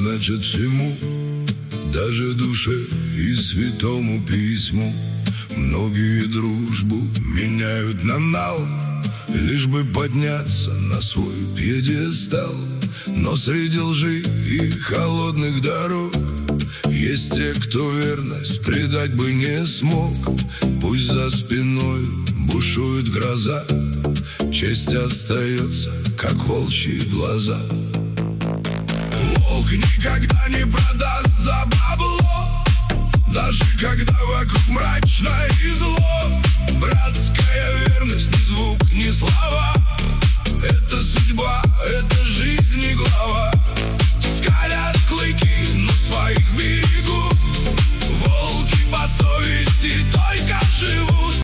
значит всему, даже душе и святому письму. Многие дружбу меняют на нал, лишь бы подняться на свой пьедестал. Но среди лжи и холодных дорог есть те, кто верность предать бы не смог. Пусть за спиной бушует гроза, честь остается, как волчьи глаза. Волк никогда не продаст за бабло, даже когда вокруг мрачно и зло.